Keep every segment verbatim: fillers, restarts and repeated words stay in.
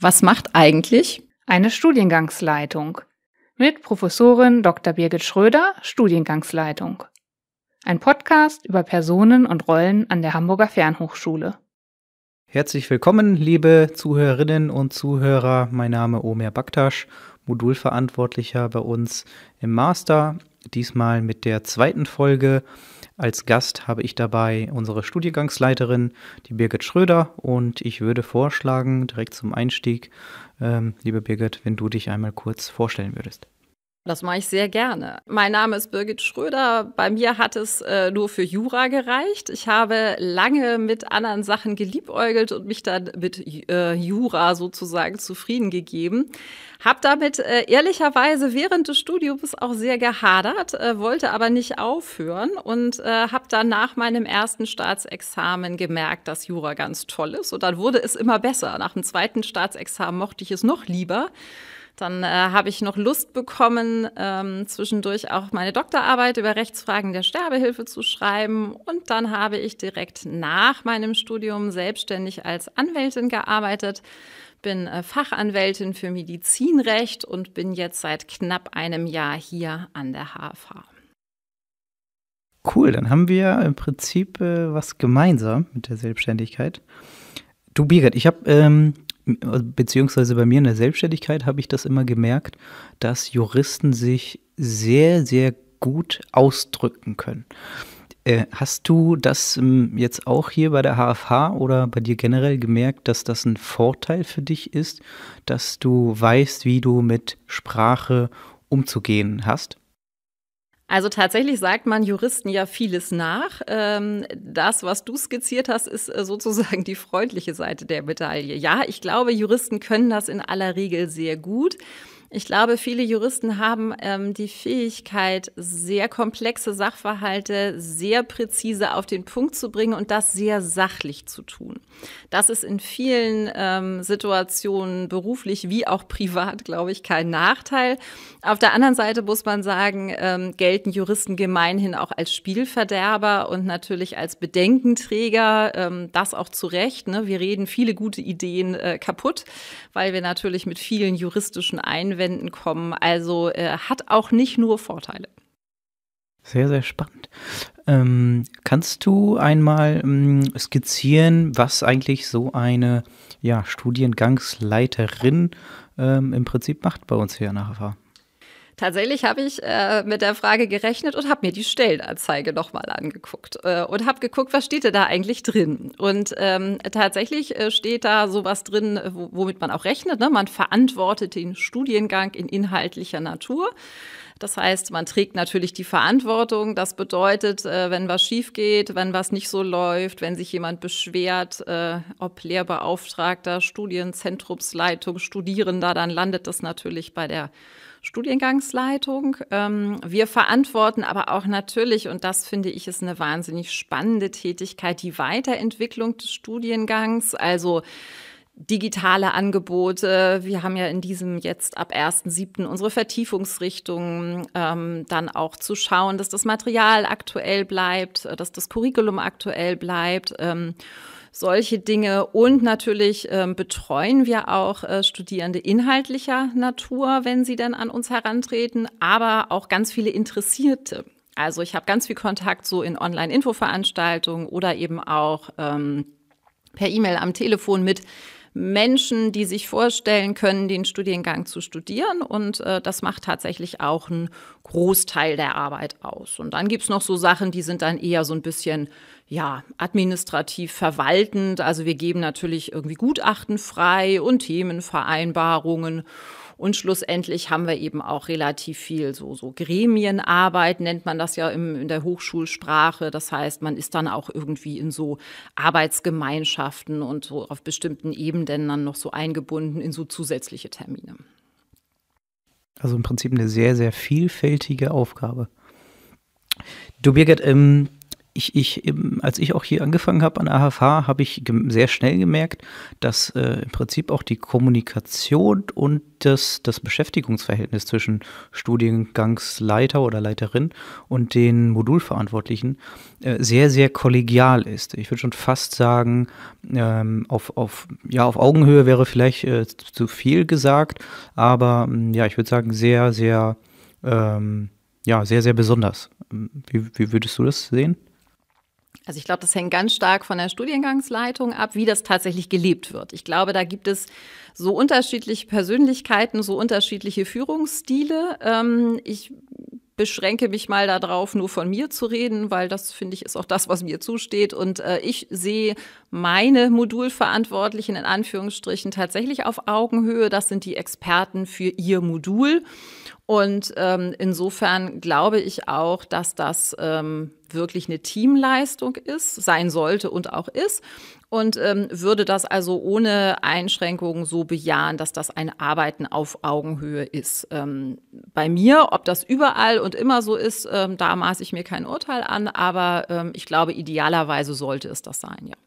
Was macht eigentlich eine Studiengangsleitung? Mit Professorin Doktor Birgit Schröder, Studiengangsleitung. Ein Podcast über Personen und Rollen an der Hamburger Fernhochschule. Herzlich willkommen, liebe Zuhörerinnen und Zuhörer. Mein Name ist Omer Baktasch, Modulverantwortlicher bei uns im Master. Diesmal mit der zweiten Folge. Als Gast habe ich dabei unsere Studiengangsleiterin, die Birgit Schröder. Und ich würde vorschlagen, direkt zum Einstieg, ähm, liebe Birgit, wenn du dich einmal kurz vorstellen würdest. Das mache ich sehr gerne. Mein Name ist Birgit Schröder. Bei mir hat es äh, nur für Jura gereicht. Ich habe lange mit anderen Sachen geliebäugelt und mich dann mit äh, Jura sozusagen zufrieden gegeben. Hab damit äh, ehrlicherweise während des Studiums auch sehr gehadert, äh, wollte aber nicht aufhören und äh, habe dann nach meinem ersten Staatsexamen gemerkt, dass Jura ganz toll ist. Und dann wurde es immer besser. Nach dem zweiten Staatsexamen mochte ich es noch lieber. Dann äh, habe ich noch Lust bekommen, ähm, zwischendurch auch meine Doktorarbeit über Rechtsfragen der Sterbehilfe zu schreiben. Und dann habe ich direkt nach meinem Studium selbstständig als Anwältin gearbeitet, bin äh, Fachanwältin für Medizinrecht und bin jetzt seit knapp einem Jahr hier an der H F H. Cool, dann haben wir im Prinzip äh, was gemeinsam mit der Selbstständigkeit. Du, Birgit, ich habe... Ähm beziehungsweise bei mir in der Selbstständigkeit habe ich das immer gemerkt, dass Juristen sich sehr, sehr gut ausdrücken können. Äh, hast du das ähm, jetzt auch hier bei der H F H oder bei dir generell gemerkt, dass das ein Vorteil für dich ist, dass du weißt, wie du mit Sprache umzugehen hast? Also tatsächlich sagt man Juristen ja vieles nach. Das, was du skizziert hast, ist sozusagen die freundliche Seite der Medaille. Ja, ich glaube, Juristen können das in aller Regel sehr gut. Ich glaube, viele Juristen haben ähm, die Fähigkeit, sehr komplexe Sachverhalte sehr präzise auf den Punkt zu bringen und das sehr sachlich zu tun. Das ist in vielen ähm, Situationen beruflich wie auch privat, glaube ich, kein Nachteil. Auf der anderen Seite muss man sagen, ähm, gelten Juristen gemeinhin auch als Spielverderber und natürlich als Bedenkenträger. Ähm, das auch zu Recht, ne? Wir reden viele gute Ideen äh, kaputt, weil wir natürlich mit vielen juristischen Einwänden kommen. Also äh, hat auch nicht nur Vorteile. Sehr, sehr spannend. Ähm, kannst du einmal ähm, skizzieren, was eigentlich so eine ja, Studiengangsleiterin ähm, im Prinzip macht bei uns hier an der H F H? Tatsächlich habe ich äh, mit der Frage gerechnet und habe mir die Stellenanzeige nochmal angeguckt äh, und habe geguckt, was steht denn da eigentlich drin. Und ähm, tatsächlich äh, steht da sowas drin, wo, womit man auch rechnet, ne? Man verantwortet den Studiengang in inhaltlicher Natur. Das heißt, man trägt natürlich die Verantwortung. Das bedeutet, äh, wenn was schief geht, wenn was nicht so läuft, wenn sich jemand beschwert, äh, ob Lehrbeauftragter, Studienzentrumsleitung, Studierender, dann landet das natürlich bei der Studiengangsleitung. Ähm, wir verantworten aber auch natürlich, und das finde ich ist eine wahnsinnig spannende Tätigkeit, die Weiterentwicklung des Studiengangs, also digitale Angebote. Wir haben ja in diesem jetzt ab ersten siebten unsere Vertiefungsrichtungen, ähm, dann auch zu schauen, dass das Material aktuell bleibt, dass das Curriculum aktuell bleibt. Ähm, Solche Dinge und natürlich ähm, betreuen wir auch äh, Studierende inhaltlicher Natur, wenn sie dann an uns herantreten, aber auch ganz viele Interessierte. Also ich habe ganz viel Kontakt so in Online-Info-Veranstaltungen oder eben auch ähm, per E-Mail am Telefon mit Menschen, die sich vorstellen können, den Studiengang zu studieren. Und äh, das macht tatsächlich auch einen Großteil der Arbeit aus. Und dann gibt's noch so Sachen, die sind dann eher so ein bisschen ja, administrativ verwaltend. Also wir geben natürlich irgendwie Gutachten frei und Themenvereinbarungen. Und schlussendlich haben wir eben auch relativ viel so, so Gremienarbeit, nennt man das ja im, in der Hochschulsprache. Das heißt, man ist dann auch irgendwie in so Arbeitsgemeinschaften und so auf bestimmten Ebenen dann noch so eingebunden in so zusätzliche Termine. Also im Prinzip eine sehr, sehr vielfältige Aufgabe. Du, Birgit, ähm, Ich, ich, als ich auch hier angefangen habe an der A H F, habe ich sehr schnell gemerkt, dass äh, im Prinzip auch die Kommunikation und das, das Beschäftigungsverhältnis zwischen Studiengangsleiter oder Leiterin und den Modulverantwortlichen äh, sehr, sehr kollegial ist. Ich würde schon fast sagen, ähm, auf, auf, ja, auf Augenhöhe wäre vielleicht äh, zu viel gesagt, aber ja, ich würde sagen, sehr, sehr, ähm, ja, sehr, sehr besonders. Wie, wie würdest du das sehen? Also ich glaube, das hängt ganz stark von der Studiengangsleitung ab, wie das tatsächlich gelebt wird. Ich glaube, da gibt es so unterschiedliche Persönlichkeiten, so unterschiedliche Führungsstile. Ähm, ich beschränke mich mal darauf, nur von mir zu reden, weil das, finde ich, ist auch das, was mir zusteht. Und äh, ich sehe meine Modulverantwortlichen in Anführungsstrichen tatsächlich auf Augenhöhe. Das sind die Experten für ihr Modul. Und ähm, insofern glaube ich auch, dass das ähm, wirklich eine Teamleistung ist, sein sollte und auch ist. Und ähm, würde das also ohne Einschränkungen so bejahen, dass das ein Arbeiten auf Augenhöhe ist. Ähm, bei mir, ob das überall und immer so ist, ähm, da maße ich mir kein Urteil an. Aber ähm, ich glaube, idealerweise sollte es das sein, ja.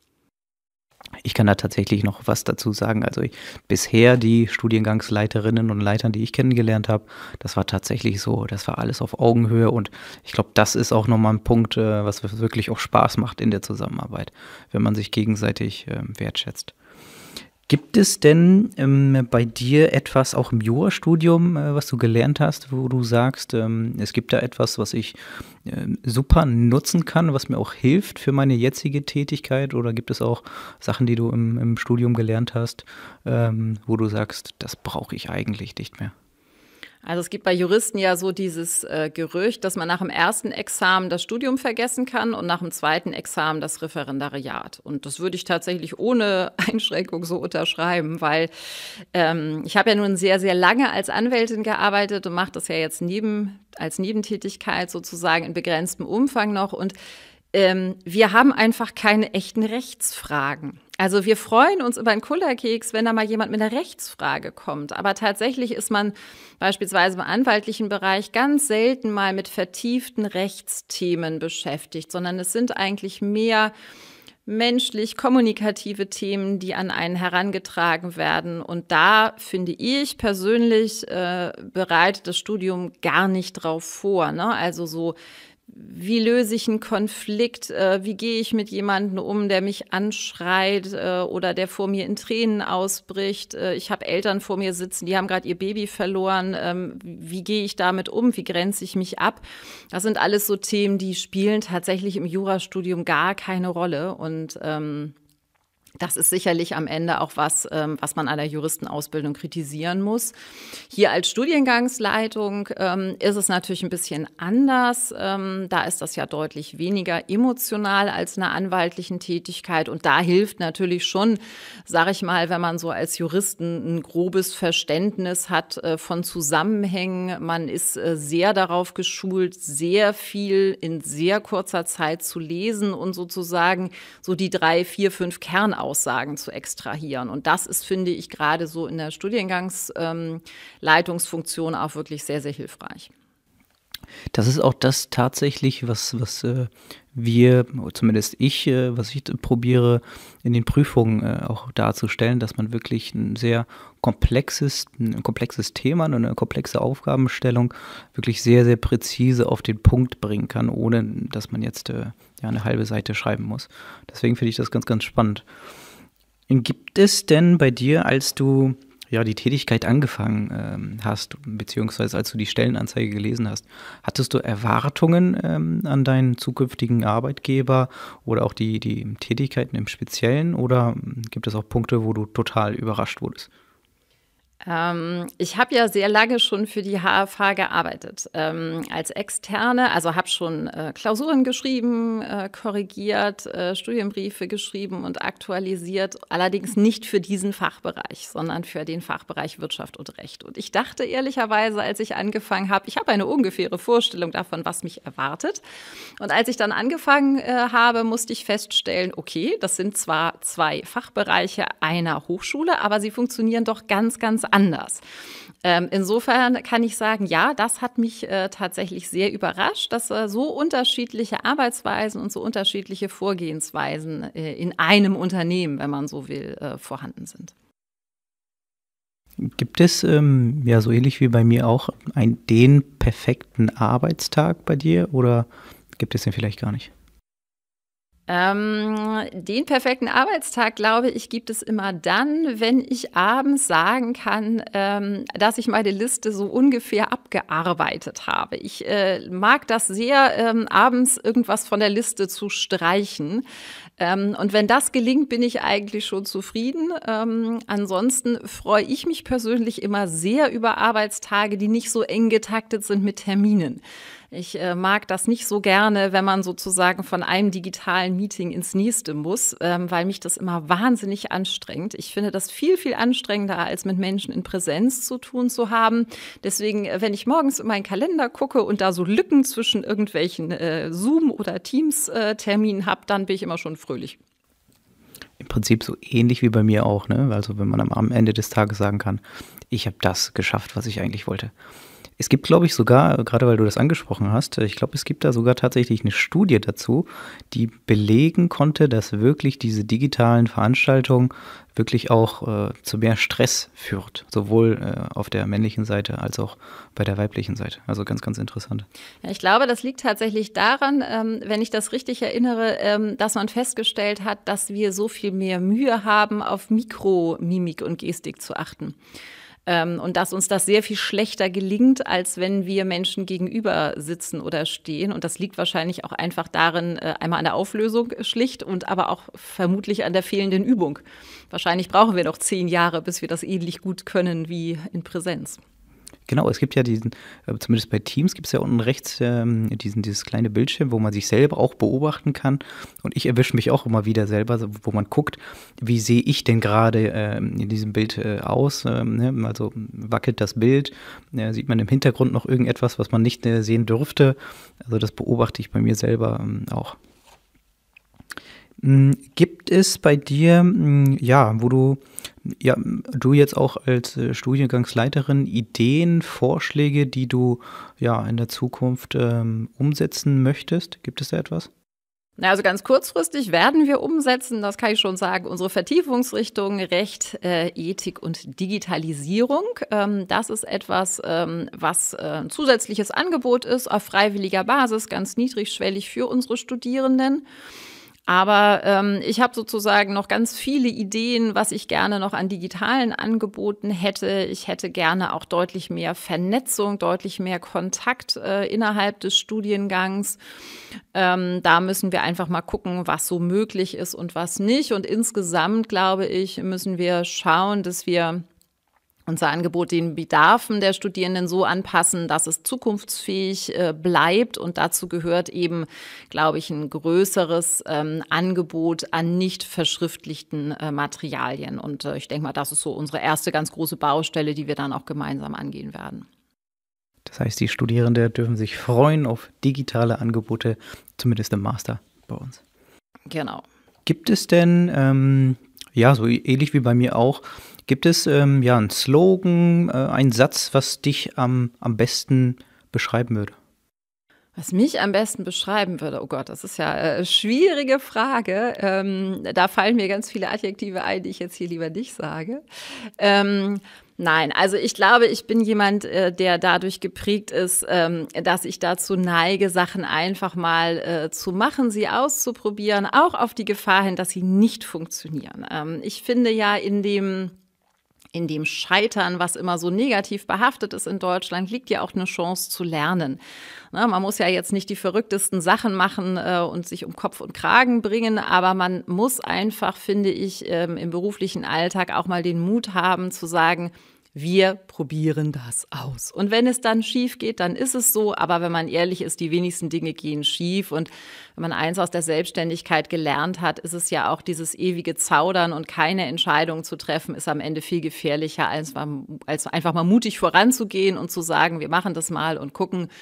Ich kann da tatsächlich noch was dazu sagen. Also ich, bisher die Studiengangsleiterinnen und Leitern, die ich kennengelernt habe, das war tatsächlich so, das war alles auf Augenhöhe und ich glaube, das ist auch nochmal ein Punkt, äh, was wirklich auch Spaß macht in der Zusammenarbeit, wenn man sich gegenseitig äh, wertschätzt. Gibt es denn ähm, bei dir etwas auch im Jurastudium, äh, was du gelernt hast, wo du sagst, ähm, es gibt da etwas, was ich äh, super nutzen kann, was mir auch hilft für meine jetzige Tätigkeit? Oder gibt es auch Sachen, die du im, im Studium gelernt hast, ähm, wo du sagst, das brauche ich eigentlich nicht mehr? Also es gibt bei Juristen ja so dieses äh, Gerücht, dass man nach dem ersten Examen das Studium vergessen kann und nach dem zweiten Examen das Referendariat. Und das würde ich tatsächlich ohne Einschränkung so unterschreiben, weil ähm, ich habe ja nun sehr, sehr lange als Anwältin gearbeitet und mache das ja jetzt neben, als Nebentätigkeit sozusagen in begrenztem Umfang noch. Und ähm, wir haben einfach keine echten Rechtsfragen. Also wir freuen uns über einen Kullerkeks, wenn da mal jemand mit einer Rechtsfrage kommt. Aber tatsächlich ist man beispielsweise im anwaltlichen Bereich ganz selten mal mit vertieften Rechtsthemen beschäftigt, sondern es sind eigentlich mehr menschlich-kommunikative Themen, die an einen herangetragen werden. Und da finde ich persönlich, äh, bereitet das Studium gar nicht drauf vor, ne? Also so, wie löse ich einen Konflikt? Äh, wie gehe ich mit jemandem um, der mich anschreit äh, oder der vor mir in Tränen ausbricht? Äh, ich habe Eltern vor mir sitzen, die haben gerade ihr Baby verloren. Ähm, wie gehe ich damit um? Wie grenze ich mich ab? Das sind alles so Themen, die spielen tatsächlich im Jurastudium gar keine Rolle. Und ähm, das ist sicherlich am Ende auch was, ähm, was man an der Juristenausbildung kritisieren muss. Hier als Studiengangsleitung ähm, ist es natürlich ein bisschen anders. Ähm, da ist das ja deutlich weniger emotional als in einer anwaltlichen Tätigkeit. Und da hilft natürlich schon, sage ich mal, wenn man so als Juristen ein grobes Verständnis hat äh, von Zusammenhängen. Man ist äh, sehr darauf geschult, sehr viel in sehr kurzer Zeit zu lesen und sozusagen so die drei, vier, fünf Kernaussagen Aussagen zu extrahieren. Und das ist, finde ich, gerade so in der Studiengangsleitungsfunktion ähm, auch wirklich sehr, sehr hilfreich. Das ist auch das tatsächlich, was, was äh, wir, zumindest ich, äh, was ich probiere, in den Prüfungen äh, auch darzustellen, dass man wirklich ein sehr komplexes, ein komplexes Thema, eine komplexe Aufgabenstellung wirklich sehr, sehr präzise auf den Punkt bringen kann, ohne dass man jetzt äh, ja, eine halbe Seite schreiben muss. Deswegen finde ich das ganz, ganz spannend. Gibt es denn bei dir, als du ja die Tätigkeit angefangen ähm, hast, beziehungsweise als du die Stellenanzeige gelesen hast, hattest du Erwartungen ähm, an deinen zukünftigen Arbeitgeber oder auch die, die Tätigkeiten im Speziellen, oder gibt es auch Punkte, wo du total überrascht wurdest? Ähm, ich habe ja sehr lange schon für die H F H gearbeitet, ähm, als Externe, also habe schon äh, Klausuren geschrieben, äh, korrigiert, äh, Studienbriefe geschrieben und aktualisiert, allerdings nicht für diesen Fachbereich, sondern für den Fachbereich Wirtschaft und Recht. Und ich dachte ehrlicherweise, als ich angefangen habe, ich habe eine ungefähre Vorstellung davon, was mich erwartet. Und als ich dann angefangen äh, habe, musste ich feststellen, okay, das sind zwar zwei Fachbereiche einer Hochschule, aber sie funktionieren doch ganz, ganz ganz anders. Ähm, insofern kann ich sagen, ja, das hat mich äh, tatsächlich sehr überrascht, dass äh, so unterschiedliche Arbeitsweisen und so unterschiedliche Vorgehensweisen äh, in einem Unternehmen, wenn man so will, äh, vorhanden sind. Gibt es, ähm, ja, so ähnlich wie bei mir auch, ein, den perfekten Arbeitstag bei dir oder gibt es den vielleicht gar nicht? Ähm, den perfekten Arbeitstag, glaube ich, gibt es immer dann, wenn ich abends sagen kann, ähm, dass ich meine Liste so ungefähr abgearbeitet habe. Ich äh, mag das sehr, ähm, abends irgendwas von der Liste zu streichen. Ähm, und wenn das gelingt, bin ich eigentlich schon zufrieden. Ähm, ansonsten freue ich mich persönlich immer sehr über Arbeitstage, die nicht so eng getaktet sind mit Terminen. Ich äh, mag das nicht so gerne, wenn man sozusagen von einem digitalen Meeting ins nächste muss, ähm, weil mich das immer wahnsinnig anstrengt. Ich finde das viel, viel anstrengender, als mit Menschen in Präsenz zu tun zu haben. Deswegen, wenn ich morgens in meinen Kalender gucke und da so Lücken zwischen irgendwelchen äh, Zoom- oder Teams-Terminen äh, habe, dann bin ich immer schon fröhlich. Im Prinzip so ähnlich wie bei mir auch, ne? Also wenn man am Ende des Tages sagen kann, ich habe das geschafft, was ich eigentlich wollte. Es gibt, glaube ich, sogar, gerade weil du das angesprochen hast, ich glaube, es gibt da sogar tatsächlich eine Studie dazu, die belegen konnte, dass wirklich diese digitalen Veranstaltungen wirklich auch äh, zu mehr Stress führt, sowohl äh, auf der männlichen Seite als auch bei der weiblichen Seite. Also ganz, ganz interessant. Ja, ich glaube, das liegt tatsächlich daran, ähm, wenn ich das richtig erinnere, ähm, dass man festgestellt hat, dass wir so viel mehr Mühe haben, auf Mikromimik und Gestik zu achten. Ähm, und dass uns das sehr viel schlechter gelingt, als wenn wir Menschen gegenüber sitzen oder stehen. Und das liegt wahrscheinlich auch einfach darin, äh, einmal an der Auflösung schlicht und aber auch vermutlich an der fehlenden Übung. Wahrscheinlich brauchen wir noch zehn Jahre, bis wir das ähnlich gut können wie in Präsenz. Genau, es gibt ja diesen, zumindest bei Teams gibt es ja unten rechts ähm, diesen, dieses kleine Bildschirm, wo man sich selber auch beobachten kann. Und ich erwische mich auch immer wieder selber, wo man guckt, wie sehe ich denn gerade ähm, in diesem Bild äh, aus. Ähm, ne? Also wackelt das Bild, äh, sieht man im Hintergrund noch irgendetwas, was man nicht äh, sehen dürfte. Also das beobachte ich bei mir selber ähm, auch. Gibt es bei dir, ja, wo du, ja, du jetzt auch als äh, Studiengangsleiterin Ideen, Vorschläge, die du ja in der Zukunft ähm, umsetzen möchtest? Gibt es da etwas? Na, also ganz kurzfristig werden wir umsetzen, das kann ich schon sagen, unsere Vertiefungsrichtung Recht, äh, Ethik und Digitalisierung. Ähm, das ist etwas, ähm, was äh, ein zusätzliches Angebot ist, auf freiwilliger Basis, ganz niedrigschwellig für unsere Studierenden. Aber ähm, ich habe sozusagen noch ganz viele Ideen, was ich gerne noch an digitalen Angeboten hätte. Ich hätte gerne auch deutlich mehr Vernetzung, deutlich mehr Kontakt äh, innerhalb des Studiengangs. Ähm, da müssen wir einfach mal gucken, was so möglich ist und was nicht. Und insgesamt, glaube ich, müssen wir schauen, dass wir unser Angebot den Bedarfen der Studierenden so anpassen, dass es zukunftsfähig äh, bleibt. Und dazu gehört eben, glaube ich, ein größeres ähm, Angebot an nicht verschriftlichten äh, Materialien. Und äh, ich denke mal, das ist so unsere erste ganz große Baustelle, die wir dann auch gemeinsam angehen werden. Das heißt, die Studierenden dürfen sich freuen auf digitale Angebote, zumindest im Master bei uns. Genau. Gibt es denn, ähm, ja, so ähnlich wie bei mir auch, gibt es ähm, ja einen Slogan, äh, einen Satz, was dich am, am besten beschreiben würde? Was mich am besten beschreiben würde, oh Gott, das ist ja eine schwierige Frage. Ähm, da fallen mir ganz viele Adjektive ein, die ich jetzt hier lieber nicht sage. Ähm, Nein, also ich glaube, ich bin jemand, äh, der dadurch geprägt ist, ähm, dass ich dazu neige, Sachen einfach mal äh, zu machen, sie auszuprobieren, auch auf die Gefahr hin, dass sie nicht funktionieren. Ähm, ich finde ja in dem In dem Scheitern, was immer so negativ behaftet ist in Deutschland, liegt ja auch eine Chance zu lernen. Ne, man muss ja jetzt nicht die verrücktesten Sachen machen äh, und sich um Kopf und Kragen bringen, aber man muss einfach, finde ich, ähm, im beruflichen Alltag auch mal den Mut haben zu sagen, wir probieren das aus. Und wenn es dann schief geht, dann ist es so. Aber wenn man ehrlich ist, die wenigsten Dinge gehen schief. Und wenn man eins aus der Selbstständigkeit gelernt hat, ist es ja auch dieses ewige Zaudern und keine Entscheidung zu treffen, ist am Ende viel gefährlicher, als, als einfach mal mutig voranzugehen und zu sagen, wir machen das mal und gucken.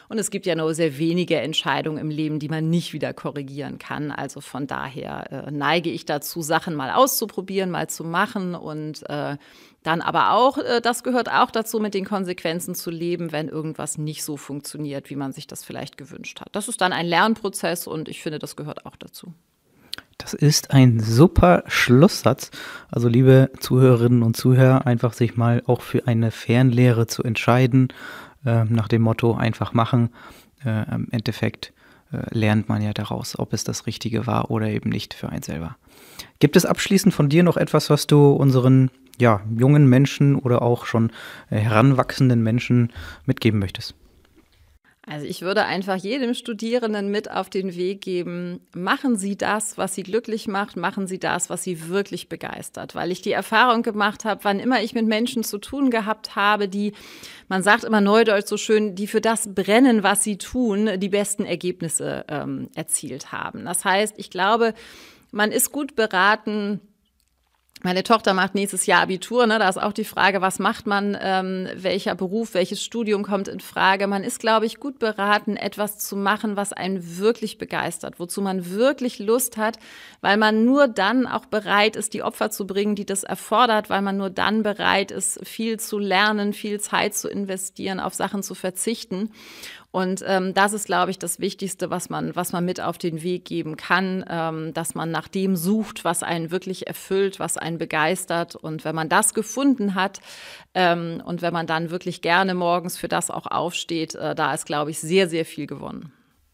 Und es gibt ja nur sehr wenige Entscheidungen im Leben, die man nicht wieder korrigieren kann. Also von daher äh, neige ich dazu, Sachen mal auszuprobieren, mal zu machen und äh, dann aber auch, äh, das gehört auch dazu, mit den Konsequenzen zu leben, wenn irgendwas nicht so funktioniert, wie man sich das vielleicht gewünscht hat. Das ist dann ein Lernprozess und ich finde, das gehört auch dazu. Das ist ein super Schlusssatz. Also liebe Zuhörerinnen und Zuhörer, einfach sich mal auch für eine Fernlehre zu entscheiden, äh, nach dem Motto einfach machen. Äh, im Endeffekt äh, lernt man ja daraus, ob es das Richtige war oder eben nicht für einen selber. Gibt es abschließend von dir noch etwas, was du unseren ja, jungen Menschen oder auch schon äh, heranwachsenden Menschen mitgeben möchtest? Also ich würde einfach jedem Studierenden mit auf den Weg geben, machen Sie das, was Sie glücklich macht, machen Sie das, was Sie wirklich begeistert. Weil ich die Erfahrung gemacht habe, wann immer ich mit Menschen zu tun gehabt habe, die, man sagt immer neudeutsch so schön, die für das brennen, was sie tun, die besten Ergebnisse ähm, erzielt haben. Das heißt, ich glaube, man ist gut beraten. Meine Tochter macht nächstes Jahr Abitur, ne? Da ist auch die Frage, was macht man, ähm, welcher Beruf, welches Studium kommt in Frage. Man ist, glaube ich, gut beraten, etwas zu machen, was einen wirklich begeistert, wozu man wirklich Lust hat, weil man nur dann auch bereit ist, die Opfer zu bringen, die das erfordert, weil man nur dann bereit ist, viel zu lernen, viel Zeit zu investieren, auf Sachen zu verzichten. Und ähm, das ist, glaube ich, das Wichtigste, was man, was man mit auf den Weg geben kann, ähm, dass man nach dem sucht, was einen wirklich erfüllt, was einen begeistert. Und wenn man das gefunden hat ähm, und wenn man dann wirklich gerne morgens für das auch aufsteht, äh, da ist, glaube ich, sehr, sehr viel gewonnen.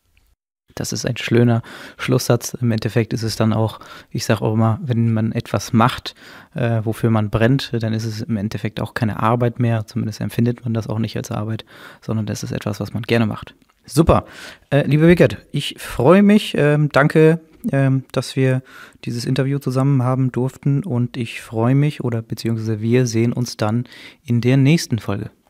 Das ist ein schöner Schlusssatz. Im Endeffekt ist es dann auch, ich sage auch immer, wenn man etwas macht, äh, wofür man brennt, dann ist es im Endeffekt auch keine Arbeit mehr. Zumindest empfindet man das auch nicht als Arbeit, sondern das ist etwas, was man gerne macht. Super. Äh, liebe Birgit, ich freue mich. Ähm, danke, ähm, dass wir dieses Interview zusammen haben durften und ich freue mich oder beziehungsweise wir sehen uns dann in der nächsten Folge.